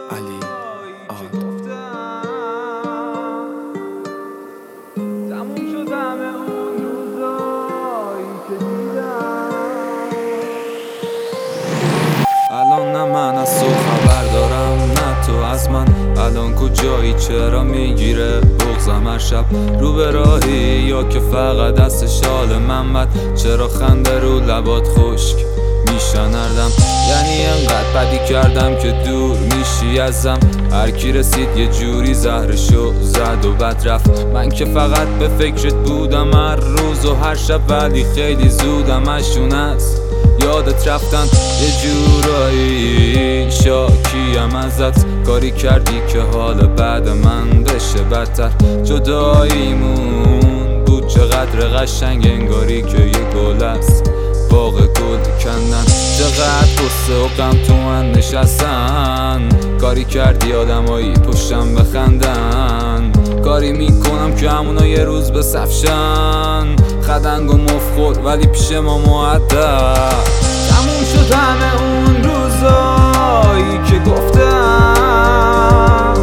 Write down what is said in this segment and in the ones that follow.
علی آد تموم شدم اون روزایی که دیدم. الان نه من از تو خبر دارم نه تو از من. الان کجایی؟ چرا میگیره بغضم هر شب رو به راهی، یا که فقط دست شال من چرا خنده رو لبات خشک میشن هردم؟ یعنی انقدر بدی کردم که دور میشی ازم. هر کی رسید یه جوری زهرشو زد و بد رفت. من که فقط به فکرت بودم هر روز و هر شب، ولی خیلی زودم اشون است یادت رفتن. یه جورایی شاکیم ازت، کاری کردی که حال بعد من بشه بدتر. جداییمون بود چقدر قشنگ، انگاری که یه گل است باغ گل کندن. چقدر قصه و غم تو من نشستن، کاری کردی آدمایی پشتم بخندن. کاری میکنم که همونا یه روز بسفشن، خدنگ و مفخور ولی پیش ما مؤدب. تموم شد همه اون روزایی که گفتم،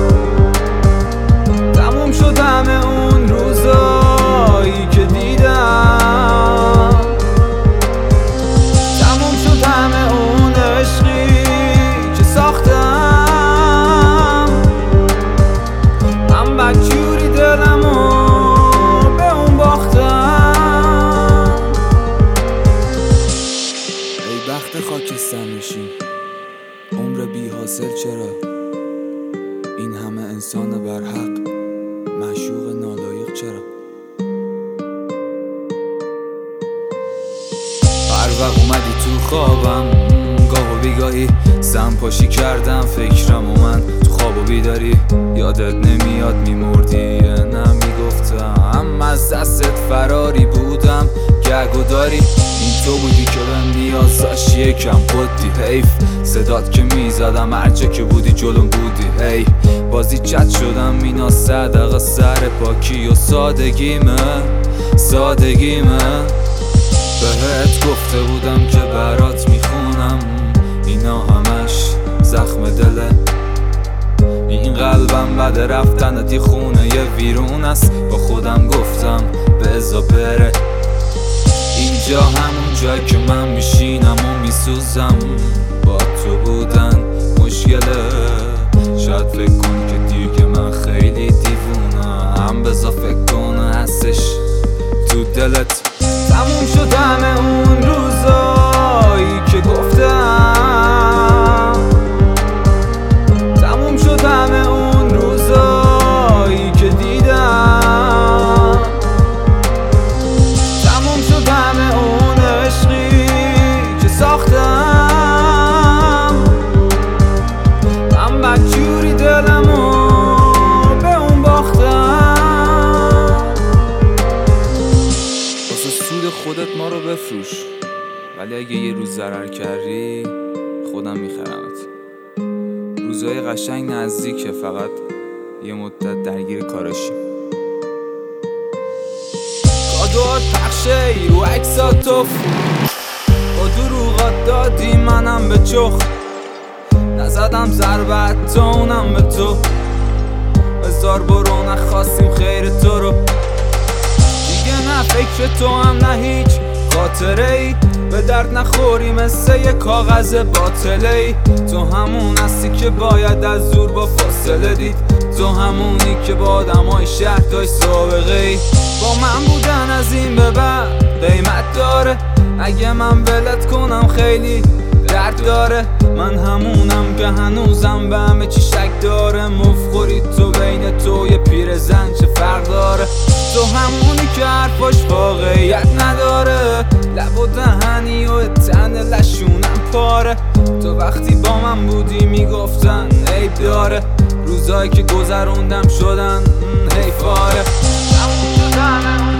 تموم شد همه اون روزایی که دیدم، تموم شد همه اون عشقی که ساختم. من بدجوری دلمو به اون باختم. ای بخت خاکستر نشین، عمر بی حاصل چرا؟ این همه انسان برحق، معشوق نالایق چرا؟ هر وقت اومدی تو خوابم، گاه و بیگاهی سمپاشی کردم فکرم و من تو خواب و بیداری. یادت نمیاد میمردی نه میگفتم، از دستت فراری بودم گگ و داری. این تو بودی که بهم نیاز داشتی یکم بودی. حیف صدات که میزدم هرچه که بودی جلوم بودی. هی بازی چت شدم اینا صدقه سر پاکی و سادگیمه. بهت گفته بودم که برات میخونم، اینا همش زخم دله. این قلبم بعد رفتنت یه خونه یه ویرون است. با خودم گفتم بذار بره، اینجا همون جایی که من میشینم و میسوزم. با تو بودن مشکله، شاید فکر کن که دیگه من خیلی دیوونم. بذار فکر کن هستش تو دلت. تموم شد همه اون روزایی که گفتم، تموم شد همه اون روزایی که دیدم، تموم شد همه اون عشقی که ساختم. من بدجوری دلمو به اون باختم. واسه سود خودت ما رو بفروش، ولی اگه یه روز ضرر کردی خودم میخرمت. روزای قشنگ نزدیکه، فقط یه مدت درگیر کاراشیم. کادوات پخشه ای رو عکسات توف، با دروغات دادی منم به چخ. نزدم ضربت تا اونم به تو، بذار برو نخواستیم خیر تو رو. دیگه نه فکر تو هم نه هیچ خاطره ای، به درد نخوری مثل یه کاغذ باطله ای. تو همون هستی که باید از دور با فاصله دید، تو همونی که با آدمای شهر داشت سابقه ای. با من بودن از این به بعد قیمت داره، اگه من ولت کنم خیلی درد داره. من همونم که هنوزم به همه چی شک داره. مفخوری تو بین تو یه پیرزن چه فرق داره؟ تو همونی که حرفاش واقعیت نداره، لب و دهنی و تن لشونم پاره. تو وقتی با من بودی میگفتن عیب داره، روزایی که گذروندم شدن حیفاره. تموم شدن